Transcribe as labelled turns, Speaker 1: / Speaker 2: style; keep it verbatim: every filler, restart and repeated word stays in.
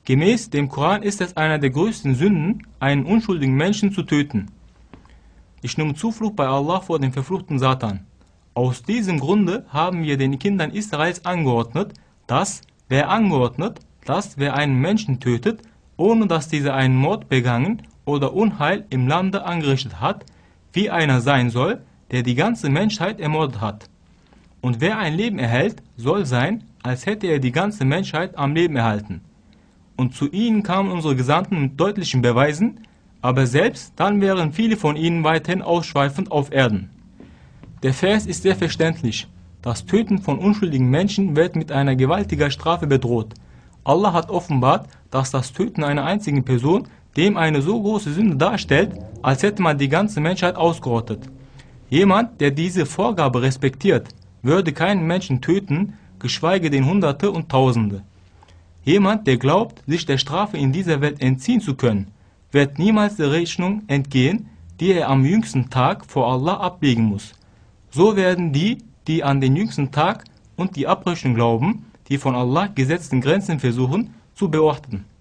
Speaker 1: Gemäß dem Koran ist es einer der größten Sünden, einen unschuldigen Menschen zu töten. Ich nehme Zuflucht bei Allah vor dem verfluchten Satan. Aus diesem Grunde haben wir den Kindern Israels angeordnet, dass wer angeordnet, dass wer einen Menschen tötet, ohne dass dieser einen Mord begangen oder Unheil im Lande angerichtet hat, wie einer sein soll, der die ganze Menschheit ermordet hat. Und wer ein Leben erhält, soll sein, als hätte er die ganze Menschheit am Leben erhalten. Und zu ihnen kamen unsere Gesandten mit deutlichen Beweisen, aber selbst dann wären viele von ihnen weiterhin ausschweifend auf Erden. Der Vers ist sehr verständlich. Das Töten von unschuldigen Menschen wird mit einer gewaltigen Strafe bedroht. Allah hat offenbart, dass das Töten einer einzigen Person dem eine so große Sünde darstellt, als hätte man die ganze Menschheit ausgerottet. Jemand, der diese Vorgabe respektiert, würde keinen Menschen töten, geschweige denn Hunderte und Tausende. Jemand, der glaubt, sich der Strafe in dieser Welt entziehen zu können, wird niemals der Rechnung entgehen, die er am jüngsten Tag vor Allah ablegen muss. So werden die, die an den jüngsten Tag und die Abrechnung glauben, die von Allah gesetzten Grenzen versuchen zu beachten.